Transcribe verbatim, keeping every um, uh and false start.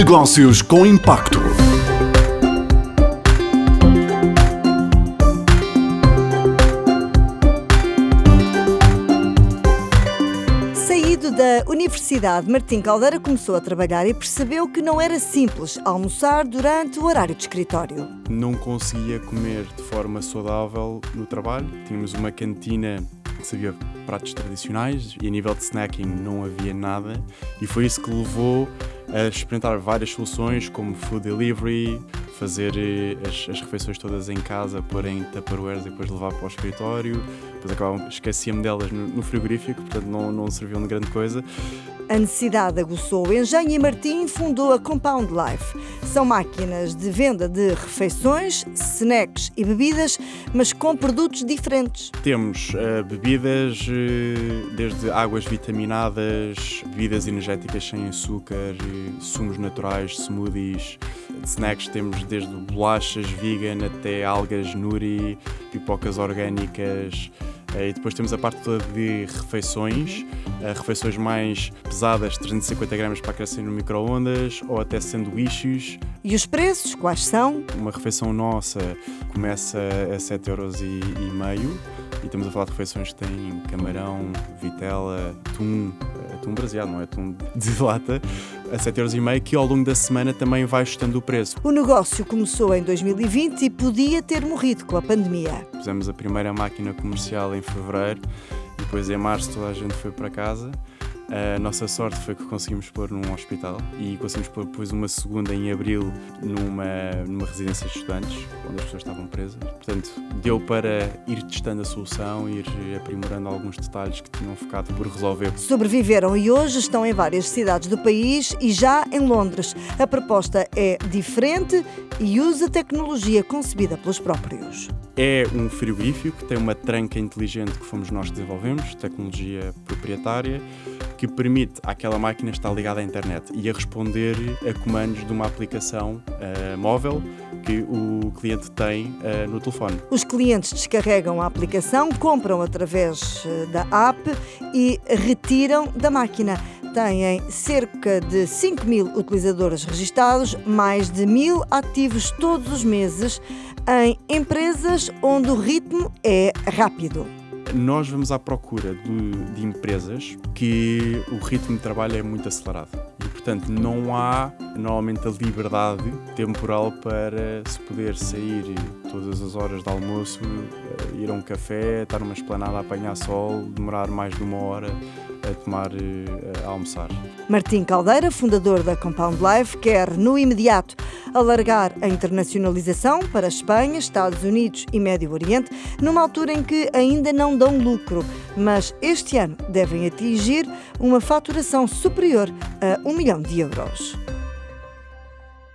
Negócios com Impacto. Saído da Universidade, Martim Caldeira começou a trabalhar e percebeu que não era simples almoçar durante o horário de escritório. Não conseguia comer de forma saudável no trabalho. Tínhamos uma cantina que servia pratos tradicionais e a nível de snacking não havia nada, e foi isso que levou a experimentar várias soluções como food delivery, fazer as, as refeições todas em casa, pôr em tupperwares e depois levar para o escritório. Depois acabava, esquecia-me delas no, no frigorífico, portanto não, não serviam de grande coisa. A necessidade aguçou o engenho e Martim fundou a Compound Life. São máquinas de venda de refeições, snacks e bebidas, mas com produtos diferentes. Temos uh, bebidas, uh, desde águas vitaminadas, bebidas energéticas sem açúcar, uh, sumos naturais, smoothies. De snacks temos desde bolachas vegan até algas nuri, pipocas orgânicas. E depois temos a parte toda de refeições, refeições mais pesadas, trezentos e cinquenta gramas para aquecer no micro-ondas, ou até sanduíches. E os preços, quais são? Uma refeição nossa começa a sete euros e meio e estamos a falar de refeições que têm camarão, vitela, atum, atum braseado, não é atum de lata, a sete euros e meio, que ao longo da semana também vai ajustando o preço. O negócio começou em dois mil e vinte e podia ter morrido com a pandemia. Pusemos a primeira máquina comercial em fevereiro e depois em março toda a gente foi para casa. A nossa sorte foi que conseguimos pôr num hospital e conseguimos pôr depois uma segunda em abril numa, numa residência de estudantes, onde as pessoas estavam presas. Portanto, deu para ir testando a solução, ir aprimorando alguns detalhes que tinham ficado por resolver. Sobreviveram e hoje estão em várias cidades do país e já em Londres. A proposta é diferente e usa tecnologia concebida pelos próprios. É um frigorífico que tem uma tranca inteligente que fomos nós que desenvolvemos, tecnologia proprietária, que permite àquela máquina estar ligada à internet e a responder a comandos de uma aplicação uh, móvel que o cliente tem uh, no telefone. Os clientes descarregam a aplicação, compram através da app e retiram da máquina. Têm cerca de cinco mil utilizadores registados, mais de mil ativos todos os meses, em empresas onde o ritmo é rápido. Nós vamos à procura de, de empresas que o ritmo de trabalho é muito acelerado e, portanto, não há normalmente a liberdade temporal para se poder sair todas as horas de almoço, ir a um café, estar numa esplanada a apanhar sol, demorar mais de uma hora a tomar, a almoçar. Martim Caldeira, fundador da Compound Life, quer no imediato alargar a internacionalização para Espanha, Estados Unidos e Médio Oriente, numa altura em que ainda não dão lucro, mas este ano devem atingir uma faturação superior a um milhão de euros.